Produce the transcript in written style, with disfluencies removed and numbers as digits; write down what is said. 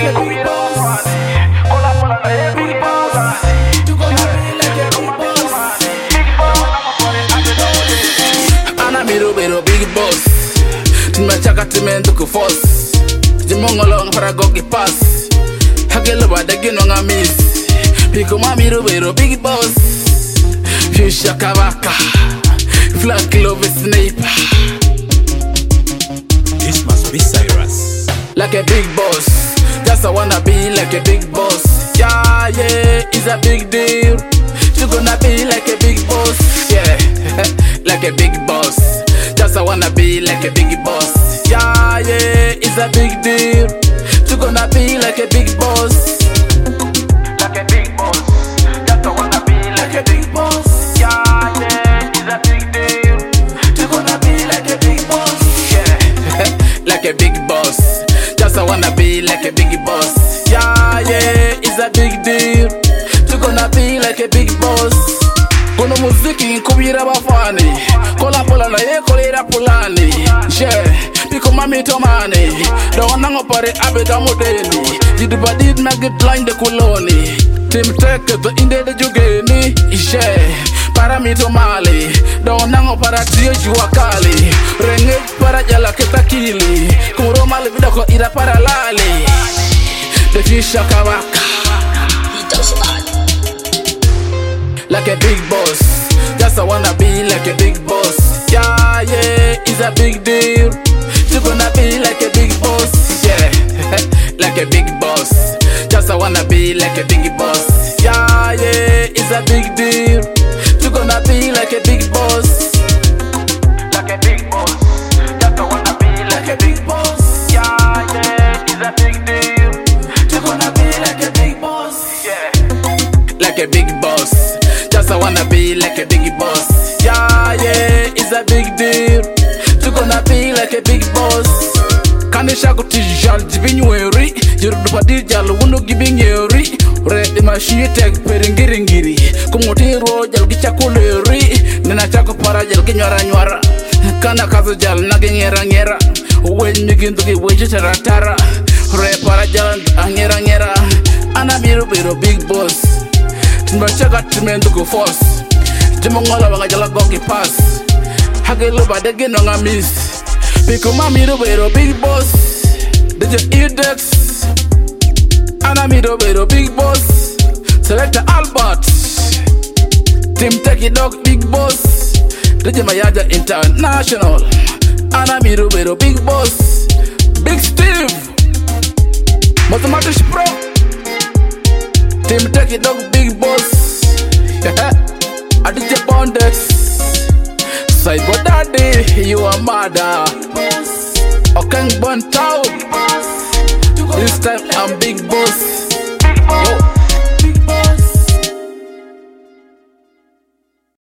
a big boss. Big boss. You gonna be like a big boss. Ana miro big boss. Timachaka timendo ku force. Timongolo para go ki pass. Hagelo ba dagino nga miss. Piko mamiro big boss. Fisha kavaka. Flank love sniper. This must be Cyrus. Like a big boss, just I wanna be like a big boss. Yeah, it's a big deal. You gonna be like a big boss, yeah, like a big boss. Just I wanna be like a big boss. Yeah, it's a big deal. You gonna be like a big boss, like a big boss. Just I wanna be like a big boss. Yeah, it's a big deal. You gonna be like a big boss, yeah, like a big boss. Just I wanna be like a big boss. Yeah, it's a big deal. You gonna be like a big boss. Kono muziki nkubira bafani. Kola pola na ye kolera pulani. Yeah, biko mami tomani. Don't nango pare abeda modeli. Jidu badid magit line de koloni. Tim teke to inde de jugeni. Yeah, para mi tomali. Don't nango para tiyo juakali. Renge para jala ketakili. Kuro mali vida ko ira para lali. The fisha kawaka. Like a big boss. Just I wanna be like a big boss. Yeah, it's a big deal. You gonna be like a big boss. Yeah, like a big boss. Just I wanna be like a big boss. Yeah, it's a big deal. You gonna be like a big boss. Like a big boss. Just I wanna be like a big boss. Yeah, it's a big deal. You gonna be like a big boss. Yeah, like a big boss. Just I wanna be like a big boss. Yeah, it's a big deal. You gonna be like a big boss. Kanisha kutijal jibinyweri. Jirudu padijal wuno gibinyeri. Re mashi tek peringiri. Kumutiro jal gichakuleri. Nina chako para jal ginyara. Kana kazo jal nagi nyera. Uwe migindu ki weje taratara. Re para jal nyera. Ana biro big boss. Timachaka timendo ku force. Timongola wanga jala goki pass. Hagelo ba dagino nga miss. Piko mami do big boss. DJ Edex. Ana mi do big boss. Selector Albert. Tim Techie Dog big boss. DJ Mayaja International. Ana mi do big boss. Big Steve. Mathematics Pro. Tim Techie Dog big boss. I did your bondex. Side but daddy, you are mother. Okang Bon Town. This time I'm big boss. Yo.